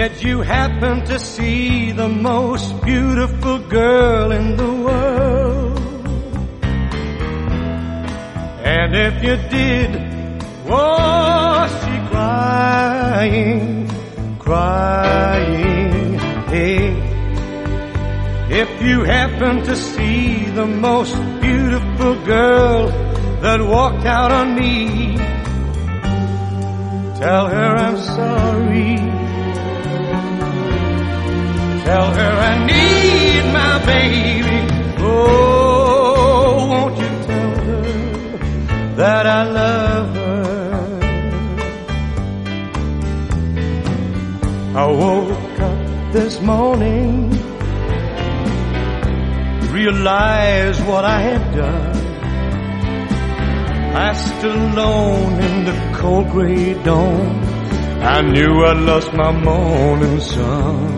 Did you happen to see the most beautiful girl in the world? And if you did, was she crying, crying? Hey, if you happen to see the most beautiful girl that walked out on me, tell her I'm sorry. Tell her I need my baby. Oh, won't you tell her that I love her? I woke up this morning, realized what I had done. I stood alone in the cold gray dawn. I knew I'd lost my morning sun.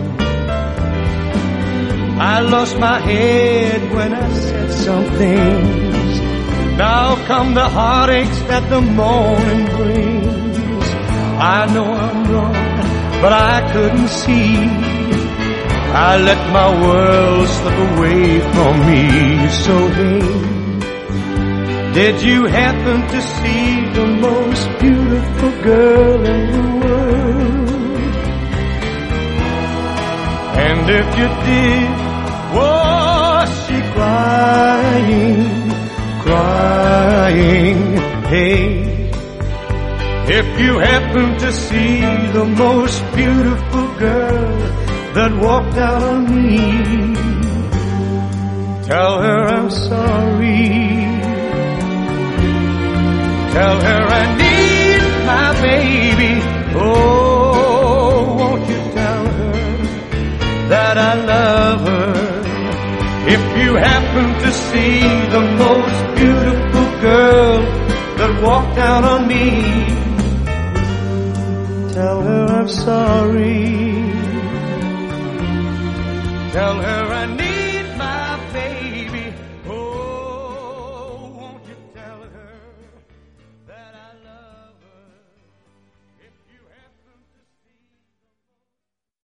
I lost my head when I said some things. Now come the heartaches that the morning brings. I know I'm wrong, but I couldn't see. I let my world slip away from me. So hey, did you happen to see the most beautiful girl in the world? And if you did, was she crying, crying? Hey, if you happen to see the most beautiful girl that walked out on me, tell her I'm sorry. Tell her I need my baby. Oh, won't you tell her that I love her? If you happen to see the most beautiful girl that walked out on me, tell her I'm sorry. Tell her I need